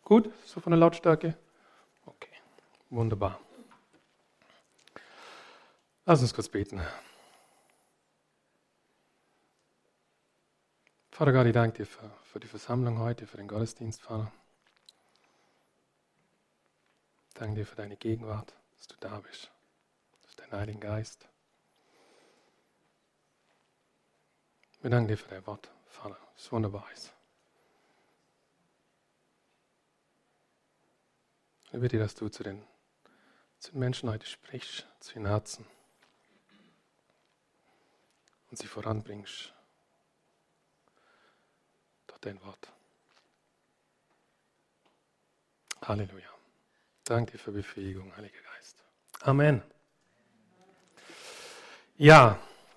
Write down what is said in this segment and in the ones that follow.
Gut, so von der Lautstärke? Okay, wunderbar. Lass uns kurz beten. Vater Gott, ich danke dir für die Versammlung heute, für den Gottesdienst, Vater. Ich danke dir für deine Gegenwart, dass du da bist, für deinen Heiligen Geist. Wir danken dir für dein Wort, Vater, das wunderbar ist. Ich bitte, dass du zu den Menschen heute sprichst, zu ihren Herzen und sie voranbringst durch dein Wort. Halleluja. Danke dir für Befähigung, Heiliger Geist. Amen. Ja,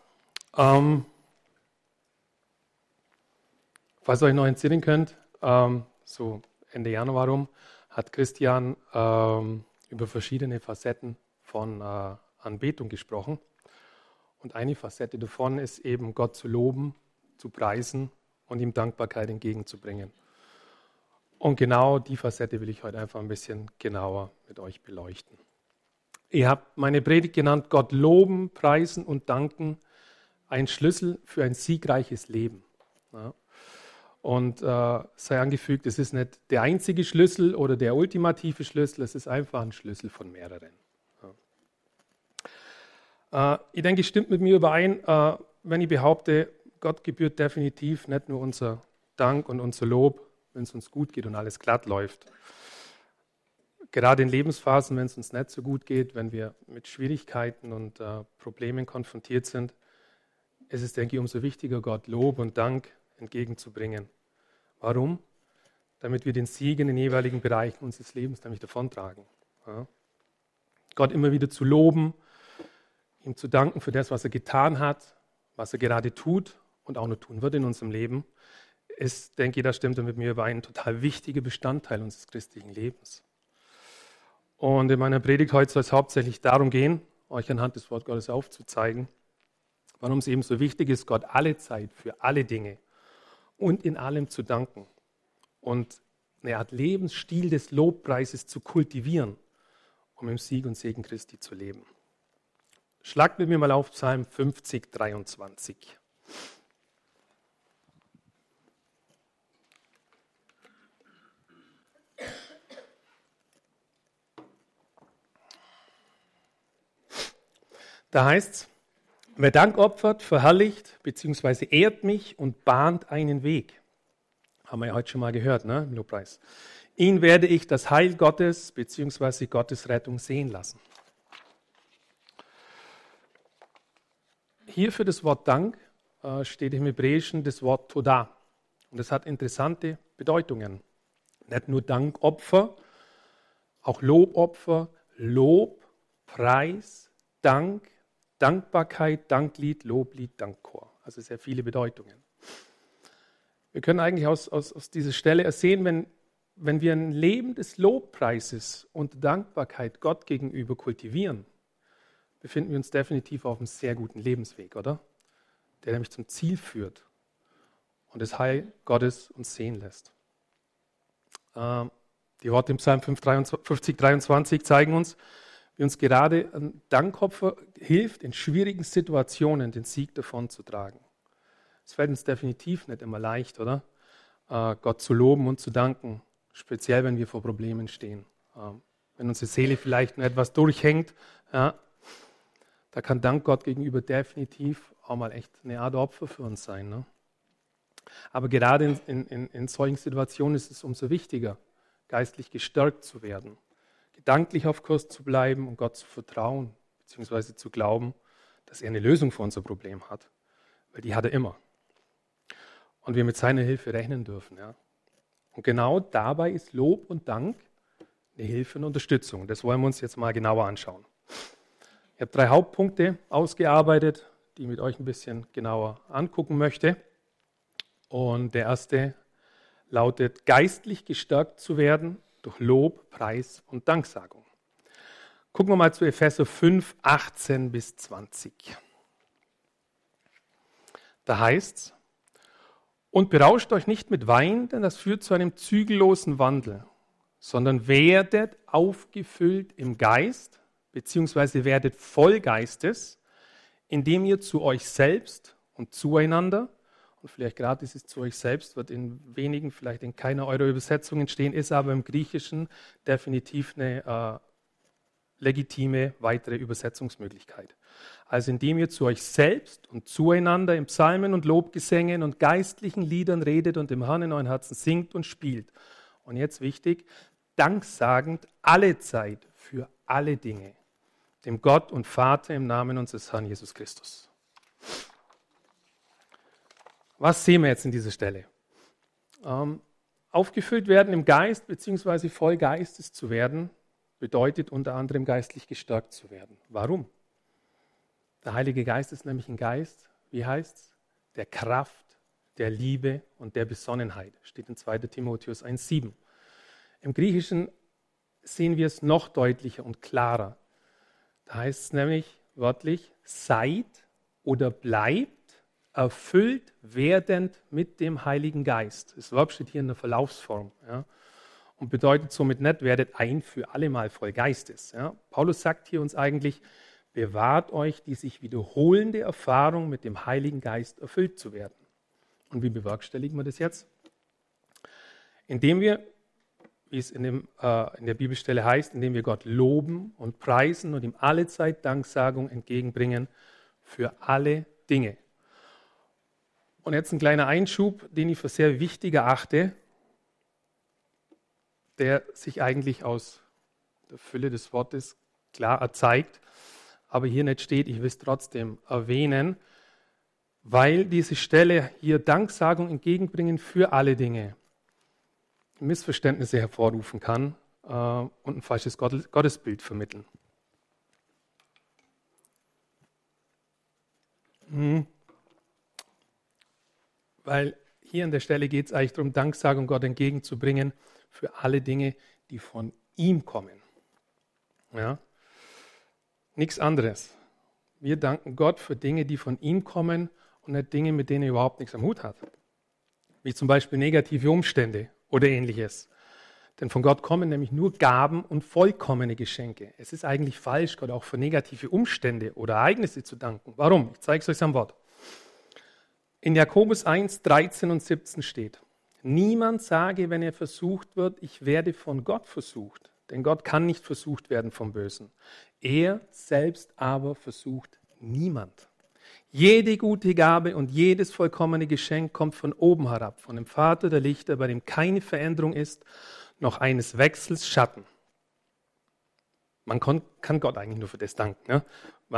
falls ihr euch noch entsinnen könnt, so Ende Januar rum, hat Christian über verschiedene Facetten von Anbetung gesprochen. Und eine Facette davon ist eben, Gott zu loben, zu preisen und ihm Dankbarkeit entgegenzubringen. Und genau die Facette will ich heute einfach ein bisschen genauer mit euch beleuchten. Ihr habt meine Predigt genannt, Gott loben, preisen und danken, ein Schlüssel für ein siegreiches Leben. Ja. Und sei angefügt, es ist nicht der einzige Schlüssel oder der ultimative Schlüssel, es ist einfach ein Schlüssel von mehreren. Ja. Ich denke, es stimmt mit mir überein, wenn ich behaupte, Gott gebührt definitiv nicht nur unser Dank und unser Lob, wenn es uns gut geht und alles glatt läuft. Gerade in Lebensphasen, wenn es uns nicht so gut geht, wenn wir mit Schwierigkeiten und Problemen konfrontiert sind, ist es, denke ich, umso wichtiger, Gott Lob und Dank entgegenzubringen. Warum? Damit wir den Sieg in den jeweiligen Bereichen unseres Lebens nämlich davontragen. Ja. Gott immer wieder zu loben, ihm zu danken für das, was er getan hat, was er gerade tut und auch noch tun wird in unserem Leben, ist, denke ich, da stimmt er mit mir überein, ein total wichtiger Bestandteil unseres christlichen Lebens. Und in meiner Predigt heute soll es hauptsächlich darum gehen, euch anhand des Wort Gottes aufzuzeigen, warum es eben so wichtig ist, Gott alle Zeit für alle Dinge und in allem zu danken und eine Art Lebensstil des Lobpreises zu kultivieren, um im Sieg und Segen Christi zu leben. Schlagt mit mir mal auf Psalm 50, 23. Da heißt es, wer Dank opfert, verherrlicht bzw. ehrt mich und bahnt einen Weg. Haben wir ja heute schon mal gehört, ne, im Lobpreis. Ihn werde ich das Heil Gottes bzw. Gottes Rettung sehen lassen. Hier für das Wort Dank steht im Hebräischen das Wort Todah. Und das hat interessante Bedeutungen. Nicht nur Dankopfer, auch Lobopfer, Lob, Preis, Dank, Dankbarkeit, Danklied, Loblied, Dankchor. Also sehr viele Bedeutungen. Wir können eigentlich aus dieser Stelle ersehen, wenn wir ein Leben des Lobpreises und Dankbarkeit Gott gegenüber kultivieren, befinden wir uns definitiv auf einem sehr guten Lebensweg, oder? Der nämlich zum Ziel führt und das Heil Gottes uns sehen lässt. Die Worte im Psalm 50, 23 zeigen uns, wie uns gerade ein Dankopfer hilft, in schwierigen Situationen den Sieg davonzutragen. Es fällt uns definitiv nicht immer leicht, oder? Gott zu loben und zu danken, speziell wenn wir vor Problemen stehen. Wenn unsere Seele vielleicht nur etwas durchhängt, ja, da kann Dank Gott gegenüber definitiv auch mal echt eine Art Opfer für uns sein. Ne? Aber gerade in solchen Situationen ist es umso wichtiger, geistlich gestärkt zu werden, gedanklich auf Kurs zu bleiben und Gott zu vertrauen, beziehungsweise zu glauben, dass er eine Lösung für unser Problem hat. Weil die hat er immer. Und wir mit seiner Hilfe rechnen dürfen. Ja. Und genau dabei ist Lob und Dank eine Hilfe und Unterstützung. Das wollen wir uns jetzt mal genauer anschauen. Ich habe 3 Hauptpunkte ausgearbeitet, die ich mit euch ein bisschen genauer angucken möchte. Und der erste lautet, geistlich gestärkt zu werden durch Lob, Preis und Danksagung. Gucken wir mal zu Epheser 5, 18 bis 20. Da heißt es, und berauscht euch nicht mit Wein, denn das führt zu einem zügellosen Wandel, sondern werdet aufgefüllt im Geist, beziehungsweise werdet voll Geistes, indem ihr zu euch selbst und zueinander, und vielleicht gerade dieses zu euch selbst wird in wenigen, vielleicht in keiner eurer Übersetzungen stehen, ist aber im Griechischen definitiv eine legitime weitere Übersetzungsmöglichkeit. Also indem ihr zu euch selbst und zueinander in Psalmen und Lobgesängen und geistlichen Liedern redet und dem Herrn in euren Herzen singt und spielt. Und jetzt wichtig, danksagend alle Zeit für alle Dinge, dem Gott und Vater im Namen unseres Herrn Jesus Christus. Was sehen wir jetzt in dieser Stelle? Aufgefüllt werden im Geist, beziehungsweise voll Geistes zu werden, bedeutet unter anderem geistlich gestärkt zu werden. Warum? Der Heilige Geist ist nämlich ein Geist, wie heißt es? Der Kraft, der Liebe und der Besonnenheit. Steht in 2. Timotheus 1,7. Im Griechischen sehen wir es noch deutlicher und klarer. Da heißt es nämlich wörtlich, seid oder bleibt erfüllt werdend mit dem Heiligen Geist. Das Verb steht hier in der Verlaufsform. Ja, und bedeutet somit nicht, werdet ein für allemal voll Geistes. Ja. Paulus sagt hier uns eigentlich, bewahrt euch die sich wiederholende Erfahrung mit dem Heiligen Geist erfüllt zu werden. Und wie bewerkstelligen wir das jetzt? Indem wir, wie es in der Bibelstelle heißt, indem wir Gott loben und preisen und ihm allezeit Danksagung entgegenbringen für alle Dinge. Und jetzt ein kleiner Einschub, den ich für sehr wichtig erachte, der sich eigentlich aus der Fülle des Wortes klar erzeigt, aber hier nicht steht, ich will es trotzdem erwähnen, weil diese Stelle hier Danksagung entgegenbringen für alle Dinge Missverständnisse hervorrufen kann und ein falsches Gottesbild vermitteln. Weil hier an der Stelle geht es eigentlich darum, Danksagung Gott entgegenzubringen für alle Dinge, die von ihm kommen. Ja? Nichts anderes. Wir danken Gott für Dinge, die von ihm kommen und nicht Dinge, mit denen er überhaupt nichts am Hut hat. Wie zum Beispiel negative Umstände oder Ähnliches. Denn von Gott kommen nämlich nur Gaben und vollkommene Geschenke. Es ist eigentlich falsch, Gott auch für negative Umstände oder Ereignisse zu danken. Warum? Ich zeige es euch am Wort. In Jakobus 1, 13 und 17 steht, niemand sage, wenn er versucht wird, ich werde von Gott versucht. Denn Gott kann nicht versucht werden vom Bösen. Er selbst aber versucht niemand. Jede gute Gabe und jedes vollkommene Geschenk kommt von oben herab, von dem Vater der Lichter, bei dem keine Veränderung ist, noch eines Wechsels Schatten. Man kann Gott eigentlich nur für das danken, ne?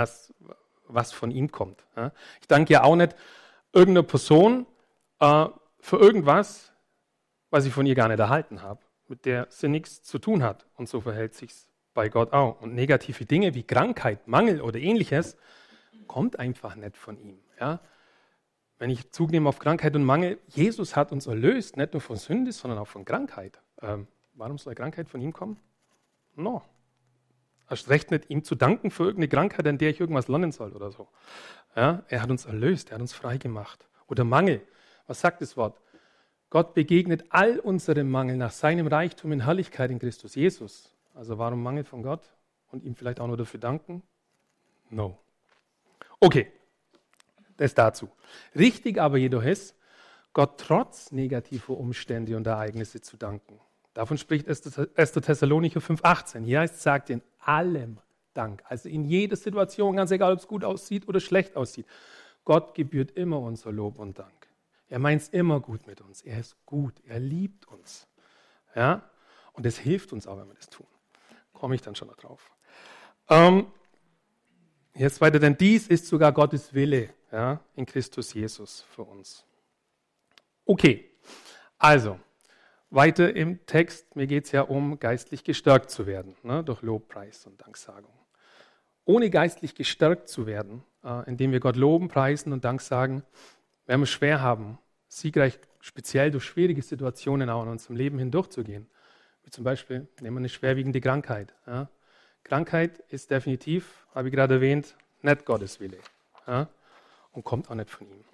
was von ihm kommt. Ja? Ich danke ja auch nicht irgendeiner Person für irgendwas, was ich von ihr gar nicht erhalten habe, mit der sie nichts zu tun hat. Und so verhält sich es bei Gott auch. Und negative Dinge wie Krankheit, Mangel oder Ähnliches kommt einfach nicht von ihm. Ja? Wenn ich Zug nehme auf Krankheit und Mangel, Jesus hat uns erlöst, nicht nur von Sünde, sondern auch von Krankheit. Warum soll Krankheit von ihm kommen? No. Erst recht nicht, ihm zu danken für irgendeine Krankheit, an der ich irgendwas lernen soll oder so. Ja? Er hat uns erlöst, er hat uns frei gemacht. Oder Mangel. Was sagt das Wort? Gott begegnet all unserem Mangel nach seinem Reichtum in Herrlichkeit in Christus Jesus. Also warum Mangel von Gott und ihm vielleicht auch nur dafür danken? No. Okay, das dazu. Richtig aber jedoch ist, Gott trotz negativer Umstände und Ereignisse zu danken. Davon spricht 1. Thessalonicher 5,18. Hier heißt es, sagt in allem Dank. Also in jeder Situation, ganz egal, ob es gut aussieht oder schlecht aussieht. Gott gebührt immer unser Lob und Dank. Er meint es immer gut mit uns. Er ist gut. Er liebt uns. Ja? Und es hilft uns auch, wenn wir das tun. Komme ich dann schon noch drauf. Jetzt weiter, denn dies ist sogar Gottes Wille, ja, in Christus Jesus für uns. Okay, also weiter im Text. Mir geht es ja um geistlich gestärkt zu werden, ne, durch Lobpreis und Danksagung. Ohne geistlich gestärkt zu werden, indem wir Gott loben, preisen und Dank sagen, werden wir schwer haben, siegreich speziell durch schwierige Situationen auch in unserem Leben hindurchzugehen. Wie zum Beispiel, nehmen wir eine schwerwiegende Krankheit. Ja. Krankheit ist definitiv, habe ich gerade erwähnt, nicht Gottes Wille, ja, und kommt auch nicht von ihm.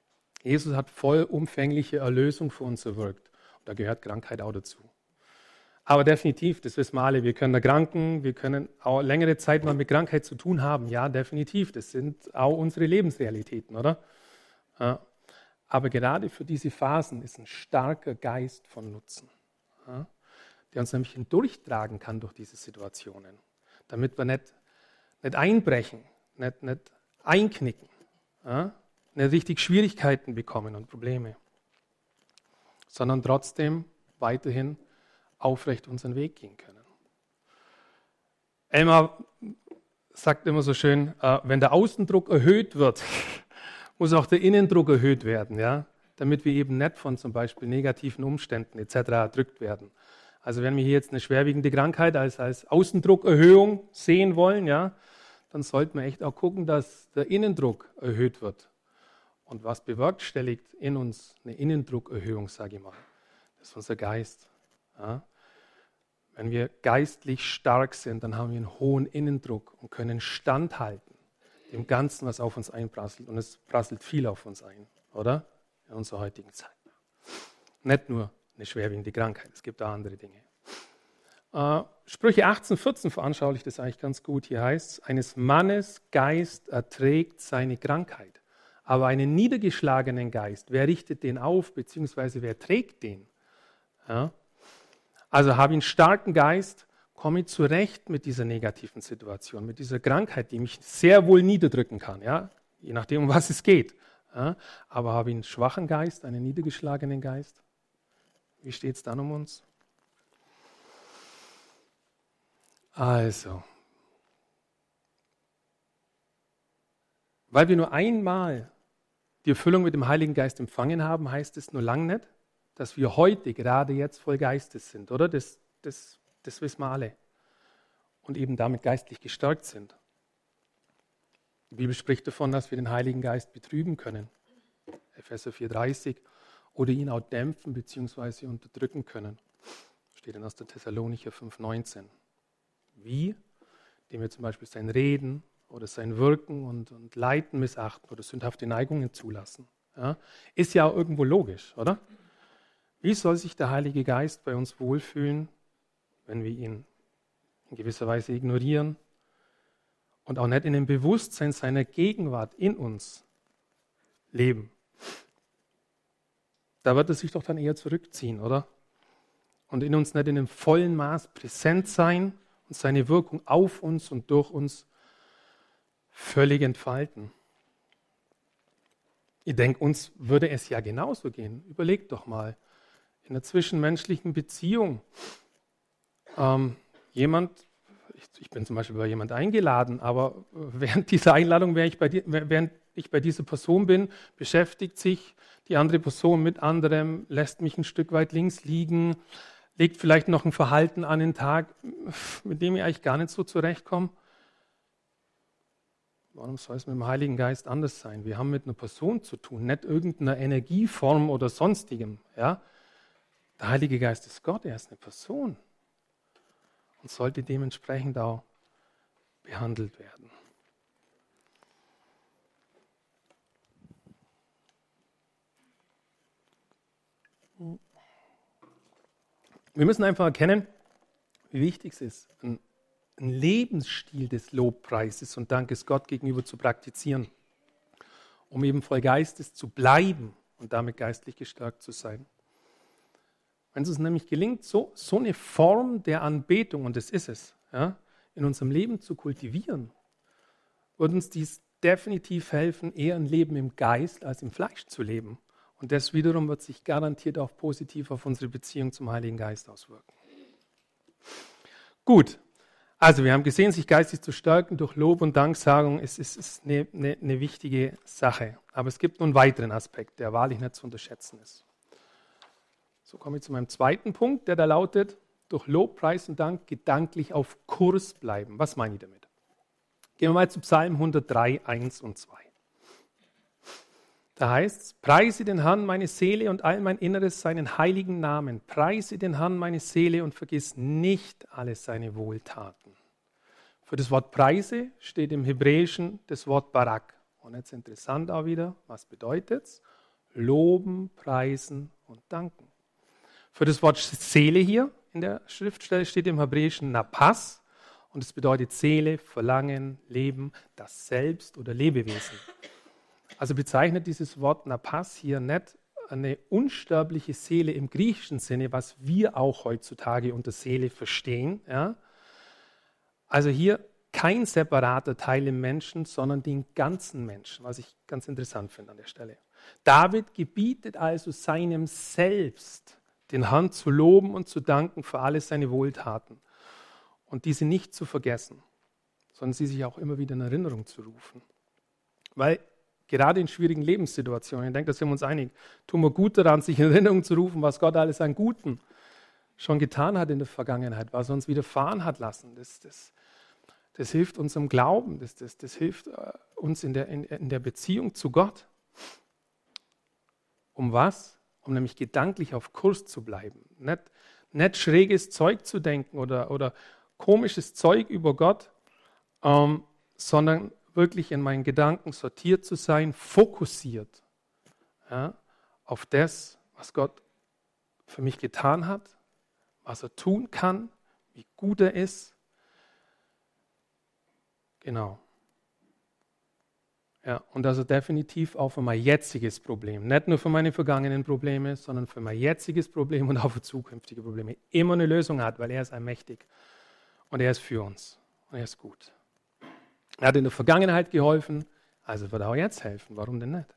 Jesus hat vollumfängliche Erlösung für uns erwirkt. Und da gehört Krankheit auch dazu. Aber definitiv, das wissen wir alle, wir können erkranken, wir können auch längere Zeit mal mit Krankheit zu tun haben. Ja, definitiv, das sind auch unsere Lebensrealitäten, oder? Ja. Aber gerade für diese Phasen ist ein starker Geist von Nutzen, ja, der uns nämlich hindurchtragen kann durch diese Situationen, damit wir nicht einbrechen, nicht einknicken, ja, nicht richtig Schwierigkeiten bekommen und Probleme, sondern trotzdem weiterhin aufrecht unseren Weg gehen können. Elmar sagt immer so schön, wenn der Außendruck erhöht wird, muss auch der Innendruck erhöht werden, ja, damit wir eben nicht von zum Beispiel negativen Umständen etc. erdrückt werden. Also wenn wir hier jetzt eine schwerwiegende Krankheit als Außendruckerhöhung sehen wollen, ja, dann sollten wir echt auch gucken, dass der Innendruck erhöht wird. Und was bewerkstelligt in uns eine Innendruckerhöhung, sage ich mal? Das ist unser Geist. Ja. Wenn wir geistlich stark sind, dann haben wir einen hohen Innendruck und können standhalten dem Ganzen, was auf uns einprasselt. Und es prasselt viel auf uns ein, oder? In unserer heutigen Zeit. Nicht nur eine schwerwiegende Krankheit, es gibt auch andere Dinge. Sprüche 18,14 veranschaulicht das eigentlich ganz gut. Hier heißt es, eines Mannes Geist erträgt seine Krankheit, aber einen niedergeschlagenen Geist, wer richtet den auf, beziehungsweise wer trägt den? Ja? Also habe ich einen starken Geist, komme ich zurecht mit dieser negativen Situation, mit dieser Krankheit, die mich sehr wohl niederdrücken kann, ja? Je nachdem, um was es geht. Ja? Aber habe ich einen schwachen Geist, einen niedergeschlagenen Geist? Wie steht es dann um uns? Also, weil wir nur einmal die Erfüllung mit dem Heiligen Geist empfangen haben, heißt es nur lang nicht, dass wir heute, gerade jetzt, voll Geistes sind, oder? Das wissen wir alle. Und eben damit geistlich gestärkt sind. Die Bibel spricht davon, dass wir den Heiligen Geist betrüben können. Epheser 4,30. Oder ihn auch dämpfen bzw. unterdrücken können. Steht in 1. Thessalonicher 5,19. Wie? Indem wir zum Beispiel sein Reden oder sein Wirken und Leiten missachten oder sündhafte Neigungen zulassen. Ja? Ist ja auch irgendwo logisch, oder? Wie soll sich der Heilige Geist bei uns wohlfühlen, wenn wir ihn in gewisser Weise ignorieren und auch nicht in dem Bewusstsein seiner Gegenwart in uns leben? Da wird er sich doch dann eher zurückziehen, oder? Und in uns nicht in dem vollen Maß präsent sein und seine Wirkung auf uns und durch uns völlig entfalten. Ich denke, uns würde es ja genauso gehen. Überlegt doch mal, in einer zwischenmenschlichen Beziehung, ich bin zum Beispiel bei jemand eingeladen, aber während dieser Einladung, während ich bei dieser Person bin, beschäftigt sich die andere Person mit anderem, lässt mich ein Stück weit links liegen, legt vielleicht noch ein Verhalten an den Tag, mit dem ich eigentlich gar nicht so zurechtkomme. Warum soll es mit dem Heiligen Geist anders sein? Wir haben mit einer Person zu tun, nicht irgendeiner Energieform oder sonstigem. Ja? Der Heilige Geist ist Gott, er ist eine Person und sollte dementsprechend auch behandelt werden. Wir müssen einfach erkennen, wie wichtig es ist, einen Lebensstil des Lobpreises und Dankes Gott gegenüber zu praktizieren, um eben voll Geistes zu bleiben und damit geistlich gestärkt zu sein. Wenn es uns nämlich gelingt, so eine Form der Anbetung, und das ist es, ja, in unserem Leben zu kultivieren, wird uns dies definitiv helfen, eher ein Leben im Geist als im Fleisch zu leben. Und das wiederum wird sich garantiert auch positiv auf unsere Beziehung zum Heiligen Geist auswirken. Gut, also wir haben gesehen, sich geistig zu stärken durch Lob und Danksagung ist eine wichtige Sache. Aber es gibt noch einen weiteren Aspekt, der wahrlich nicht zu unterschätzen ist. So komme ich zu meinem zweiten Punkt, der da lautet, durch Lob, Preis und Dank gedanklich auf Kurs bleiben. Was meine ich damit? Gehen wir mal zu Psalm 103, 1 und 2. Da heißt es, preise den Herrn meine Seele und all mein Inneres seinen heiligen Namen. Preise den Herrn meine Seele und vergiss nicht alle seine Wohltaten. Für das Wort Preise steht im Hebräischen das Wort Barak. Und jetzt interessant auch wieder, was bedeutet es? Loben, preisen und danken. Für das Wort Seele hier in der Schriftstelle steht im Hebräischen Napas und es bedeutet Seele, Verlangen, Leben, das Selbst oder Lebewesen. Also bezeichnet dieses Wort Napas hier nicht eine unsterbliche Seele im griechischen Sinne, was wir auch heutzutage unter Seele verstehen. Ja? Also hier kein separater Teil im Menschen, sondern den ganzen Menschen, was ich ganz interessant finde an der Stelle. David gebietet also seinem Selbst, den Herrn zu loben und zu danken für alle seine Wohltaten und diese nicht zu vergessen, sondern sie sich auch immer wieder in Erinnerung zu rufen. Weil gerade in schwierigen Lebenssituationen, ich denke, da sind wir uns einig, tun wir gut daran, sich in Erinnerung zu rufen, was Gott alles an Guten schon getan hat in der Vergangenheit, was er uns widerfahren hat lassen. Das hilft unserem Glauben, das hilft uns in der Beziehung zu Gott. Um was? Um nämlich gedanklich auf Kurs zu bleiben. Nicht schräges Zeug zu denken oder komisches Zeug über Gott, sondern wirklich in meinen Gedanken sortiert zu sein, fokussiert auf das, was Gott für mich getan hat, was er tun kann, wie gut er ist. Genau. Ja, und also definitiv auch für mein jetziges Problem. Nicht nur für meine vergangenen Probleme, sondern für mein jetziges Problem und auch für zukünftige Probleme. Immer eine Lösung hat, weil er ist allmächtig. Und er ist für uns. Und er ist gut. Er hat in der Vergangenheit geholfen, also wird er auch jetzt helfen. Warum denn nicht?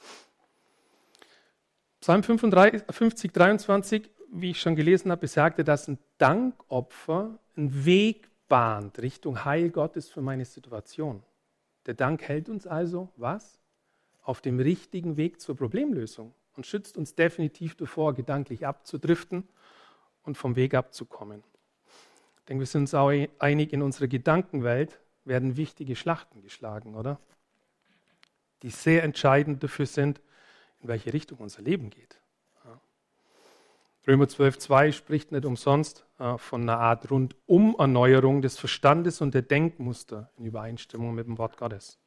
Psalm 50, 23, wie ich schon gelesen habe, besagte, dass ein Dankopfer einen Weg bahnt Richtung Heil Gottes für meine Situation. Der Dank hält uns also, was? Auf dem richtigen Weg zur Problemlösung und schützt uns definitiv davor, gedanklich abzudriften und vom Weg abzukommen. Ich denke, wir sind uns auch einig, in unserer Gedankenwelt werden wichtige Schlachten geschlagen, oder? Die sehr entscheidend dafür sind, in welche Richtung unser Leben geht. Römer 12,2 spricht nicht umsonst von einer Art Rundum-Erneuerung des Verstandes und der Denkmuster in Übereinstimmung mit dem Wort Gottes.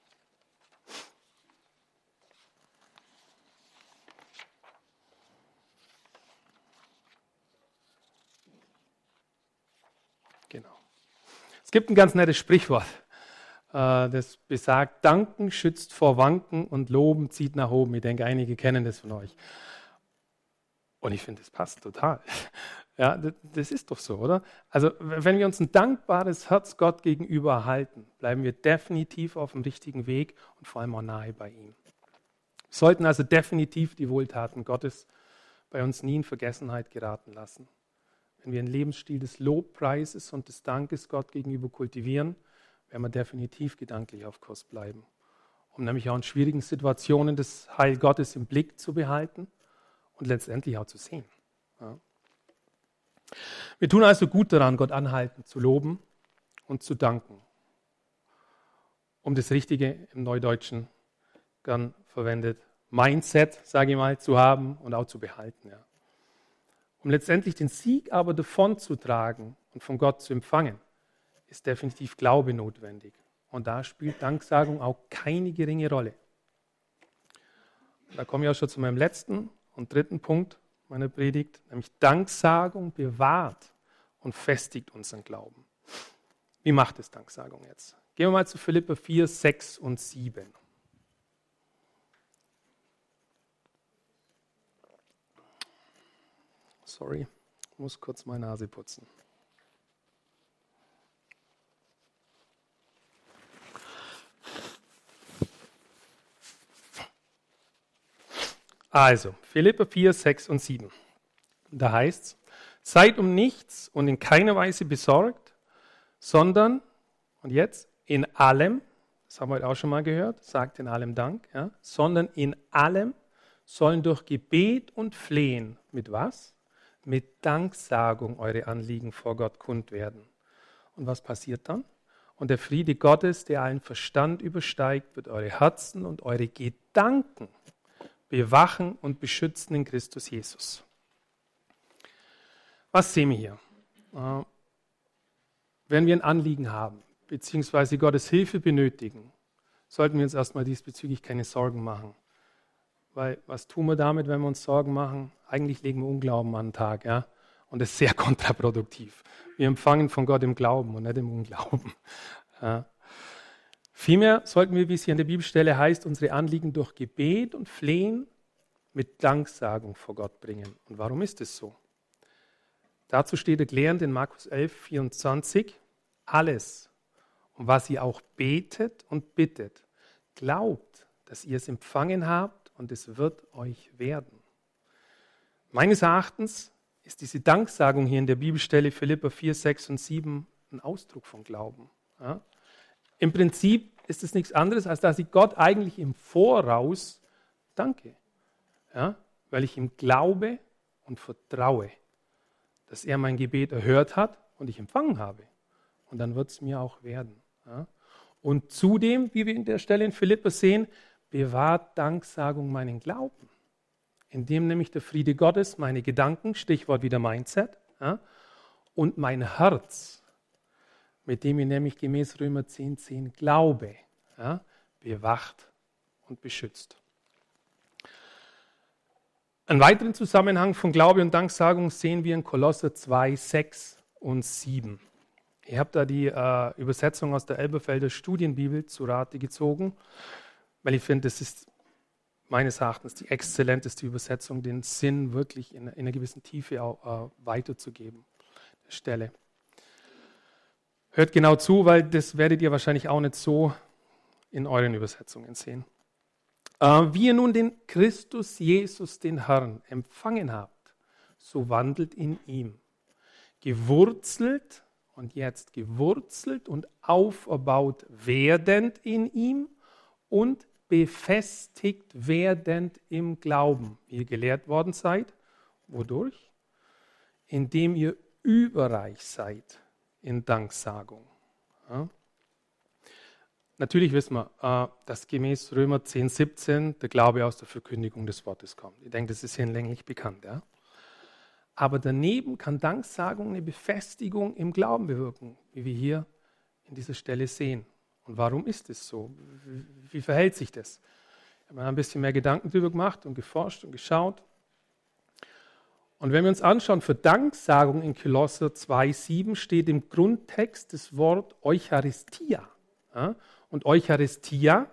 Genau. Es gibt ein ganz nettes Sprichwort, das besagt, Danken schützt vor Wanken und Loben zieht nach oben. Ich denke, einige kennen das von euch. Und ich finde, das passt total. Ja, das ist doch so, oder? Also, wenn wir uns ein dankbares Herz Gott gegenüber erhalten, bleiben wir definitiv auf dem richtigen Weg und vor allem auch nahe bei ihm. Wir sollten also definitiv die Wohltaten Gottes bei uns nie in Vergessenheit geraten lassen. Wenn wir einen Lebensstil des Lobpreises und des Dankes Gott gegenüber kultivieren, werden wir definitiv gedanklich auf Kurs bleiben, um nämlich auch in schwierigen Situationen das Heil Gottes im Blick zu behalten und letztendlich auch zu sehen. Ja. Wir tun also gut daran, Gott anhalten zu loben und zu danken, um das Richtige im Neudeutschen gern verwendet Mindset, sage ich mal, zu haben und auch zu behalten. Ja. Um letztendlich den Sieg aber davonzutragen und von Gott zu empfangen, ist definitiv Glaube notwendig. Und da spielt Danksagung auch keine geringe Rolle. Da komme ich auch schon zu meinem letzten und dritten Punkt meiner Predigt, nämlich Danksagung bewahrt und festigt unseren Glauben. Wie macht es Danksagung jetzt? Gehen wir mal zu Philipper 4, 6 und 7. Sorry, ich muss kurz meine Nase putzen. Also, Philipper 4, 6 und 7. Da heißt es, seid um nichts und in keiner Weise besorgt, sondern, und jetzt, in allem, das haben wir heute auch schon mal gehört, sagt in allem Dank, ja, sondern in allem sollen durch Gebet und Flehen, mit was? Mit Danksagung eure Anliegen vor Gott kund werden. Und was passiert dann? Und der Friede Gottes, der allen Verstand übersteigt, wird eure Herzen und eure Gedanken bewachen und beschützen in Christus Jesus. Was sehen wir hier? Wenn wir ein Anliegen haben, beziehungsweise Gottes Hilfe benötigen, sollten wir uns erstmal diesbezüglich keine Sorgen machen. Weil was tun wir damit, wenn wir uns Sorgen machen? Eigentlich legen wir Unglauben an den Tag, ja? Und das ist sehr kontraproduktiv. Wir empfangen von Gott im Glauben und nicht im Unglauben. Ja. Vielmehr sollten wir, wie es hier in der Bibelstelle heißt, unsere Anliegen durch Gebet und Flehen mit Danksagung vor Gott bringen. Und warum ist es so? Dazu steht erklärend in Markus 11, 24, alles, um was ihr auch betet und bittet, glaubt, dass ihr es empfangen habt und es wird euch werden. Meines Erachtens ist diese Danksagung hier in der Bibelstelle Philipper 4, 6 und 7 ein Ausdruck von Glauben. Ja? Im Prinzip ist es nichts anderes, als dass ich Gott eigentlich im Voraus danke. Ja? Weil ich ihm glaube und vertraue, dass er mein Gebet erhört hat und ich empfangen habe. Und dann wird es mir auch werden. Ja? Und zudem, wie wir in der Stelle in Philipper sehen, bewahrt Danksagung meinen Glauben. Indem nämlich der Friede Gottes meine Gedanken, Stichwort wieder Mindset, ja, und mein Herz, mit dem ich nämlich gemäß Römer 10,10 glaube, ja, bewacht und beschützt. Einen weiteren Zusammenhang von Glaube und Danksagung sehen wir in Kolosser 2, 6 und 7. Ich habe da die Übersetzung aus der Elberfelder Studienbibel zu Rate gezogen, weil ich finde, das ist meines Erachtens die exzellenteste Übersetzung, den Sinn wirklich in einer gewissen Tiefe auch, weiterzugeben. Der Stelle. Hört genau zu, weil das werdet ihr wahrscheinlich auch nicht so in euren Übersetzungen sehen. Wie ihr nun den Christus Jesus, den Herrn, empfangen habt, so wandelt in ihm. Gewurzelt und jetzt gewurzelt und auferbaut werdend in ihm und befestigt werdend im Glauben, wie ihr gelehrt worden seid. Wodurch? Indem ihr überreich seid in Danksagung. Ja. Natürlich wissen wir, dass gemäß Römer 10, 17 der Glaube aus der Verkündigung des Wortes kommt. Ich denke, das ist hinlänglich bekannt. Ja. Aber daneben kann Danksagung eine Befestigung im Glauben bewirken, wie wir hier in dieser Stelle sehen. Und warum ist es so? Wie verhält sich das? Ich habe mir ein bisschen mehr Gedanken darüber gemacht und geforscht und geschaut. Und wenn wir uns anschauen, für Danksagung in Kolosser 2,7 steht im Grundtext das Wort Eucharistia. Ja? Und Eucharistia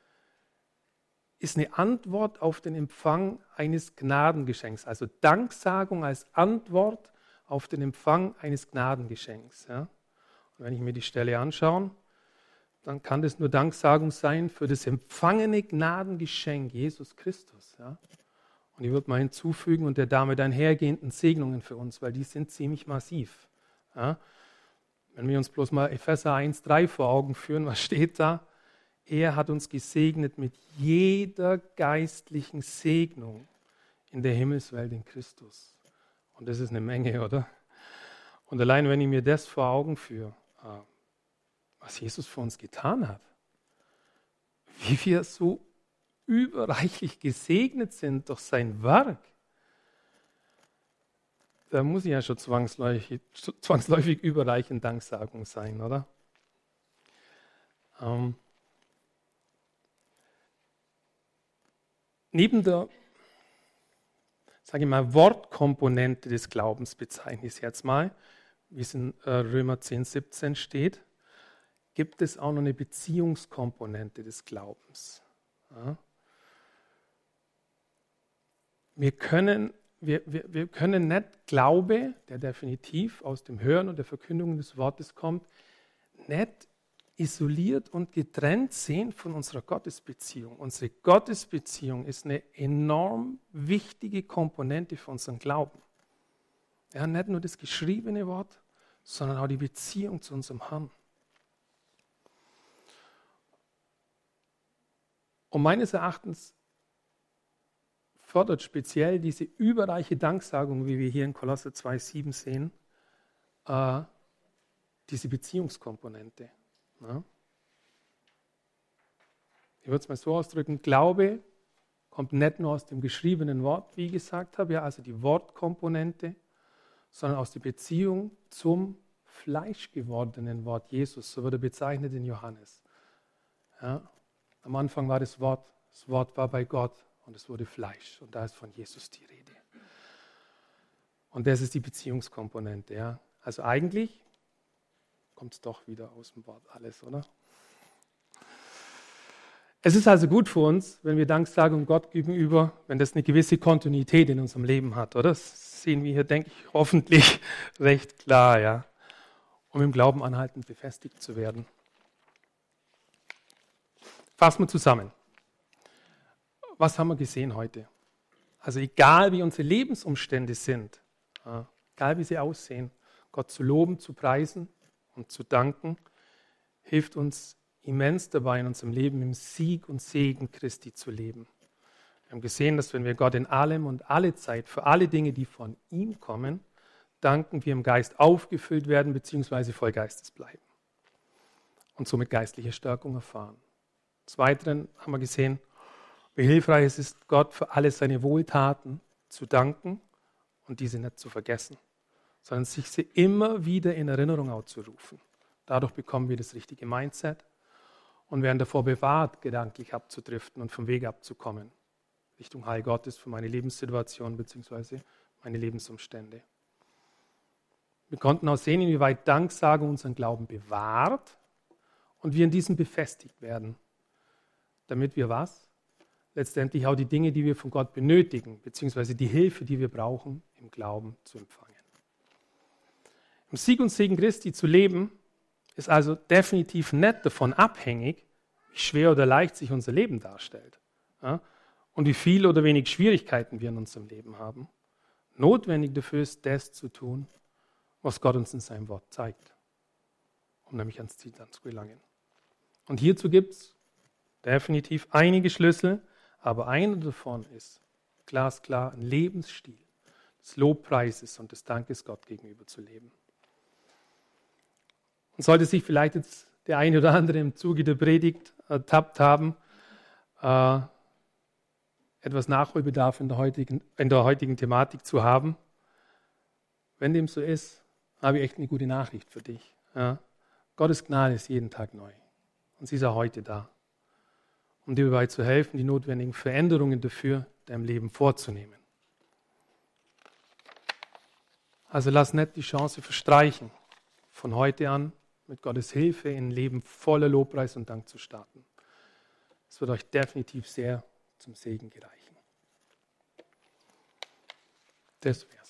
ist eine Antwort auf den Empfang eines Gnadengeschenks. Also Danksagung als Antwort auf den Empfang eines Gnadengeschenks. Ja? Und wenn ich mir die Stelle anschaue, dann kann das nur Danksagung sein für das empfangene Gnadengeschenk Jesus Christus. Ja? Und ich würde mal hinzufügen, und der damit einhergehenden Segnungen für uns, weil die sind ziemlich massiv. Ja? Wenn wir uns bloß mal Epheser 1,3 vor Augen führen, was steht da? Er hat uns gesegnet mit jeder geistlichen Segnung in der Himmelswelt in Christus. Und das ist eine Menge, oder? Und allein, wenn ich mir das vor Augen führe, was Jesus für uns getan hat, wie wir so überreichlich gesegnet sind durch sein Werk, da muss ich ja schon zwangsläufig überreich in Danksagung sein, oder? Neben der, sage ich mal, Wortkomponente des Glaubens bezeichne ich es jetzt mal, wie es in Römer 10, 17 steht, gibt es auch noch eine Beziehungskomponente des Glaubens. Ja? Wir können nicht Glaube, der definitiv aus dem Hören und der Verkündigung des Wortes kommt, nicht isoliert und getrennt sehen von unserer Gottesbeziehung. Unsere Gottesbeziehung ist eine enorm wichtige Komponente für unseren Glauben. Ja, nicht nur das geschriebene Wort, sondern auch die Beziehung zu unserem Herrn. Und meines Erachtens fördert speziell diese überreiche Danksagung, wie wir hier in Kolosser 2,7 sehen, diese Beziehungskomponente. Ja? Ich würde es mal so ausdrücken, Glaube kommt nicht nur aus dem geschriebenen Wort, wie ich gesagt habe, ja, also die Wortkomponente, sondern aus der Beziehung zum fleischgewordenen Wort Jesus, so wird er bezeichnet in Johannes. Ja? Am Anfang war das Wort war bei Gott und es wurde Fleisch und da ist von Jesus die Rede. Und das ist die Beziehungskomponente. Ja. Also eigentlich kommt es doch wieder aus dem Wort alles, oder? Es ist also gut für uns, wenn wir Danksagung Gott gegenüber, wenn das eine gewisse Kontinuität in unserem Leben hat, oder? Das sehen wir hier, denke ich, hoffentlich recht klar, ja. Um im Glauben anhaltend befestigt zu werden. Fassen wir zusammen. Was haben wir gesehen heute? Also egal wie unsere Lebensumstände sind, egal wie sie aussehen, Gott zu loben, zu preisen und zu danken, hilft uns immens dabei, in unserem Leben im Sieg und Segen Christi zu leben. Wir haben gesehen, dass wenn wir Gott in allem und alle Zeit für alle Dinge, die von ihm kommen, danken, wir im Geist aufgefüllt werden bzw. voll Geistes bleiben und somit geistliche Stärkung erfahren. Des Weiteren haben wir gesehen, wie hilfreich es ist, Gott für alle seine Wohltaten zu danken und diese nicht zu vergessen, sondern sich sie immer wieder in Erinnerung auch zu rufen. Dadurch bekommen wir das richtige Mindset und werden davor bewahrt, gedanklich abzudriften und vom Weg abzukommen, Richtung Heil Gottes für meine Lebenssituation bzw. meine Lebensumstände. Wir konnten auch sehen, inwieweit Danksagung unseren Glauben bewahrt und wir in diesem befestigt werden, damit wir was? Letztendlich auch die Dinge, die wir von Gott benötigen, beziehungsweise die Hilfe, die wir brauchen, im Glauben zu empfangen. Im Sieg und Segen Christi zu leben, ist also definitiv nicht davon abhängig, wie schwer oder leicht sich unser Leben darstellt, ja, und wie viel oder wenig Schwierigkeiten wir in unserem Leben haben. Notwendig dafür ist, das zu tun, was Gott uns in seinem Wort zeigt, um nämlich ans Ziel dann zu gelangen. Und hierzu gibt es definitiv einige Schlüssel, aber einer davon ist glasklar ein Lebensstil des Lobpreises und des Dankes Gott gegenüber zu leben. Und sollte sich vielleicht jetzt der eine oder andere im Zuge der Predigt ertappt haben, etwas Nachholbedarf in der heutigen Thematik zu haben, wenn dem so ist, habe ich echt eine gute Nachricht für dich. Ja? Gottes Gnade ist jeden Tag neu und sie ist auch heute da, um dir dabei zu helfen, die notwendigen Veränderungen dafür deinem Leben vorzunehmen. Also lass nicht die Chance verstreichen, von heute an mit Gottes Hilfe in ein Leben voller Lobpreis und Dank zu starten. Es wird euch definitiv sehr zum Segen gereichen. Das wäre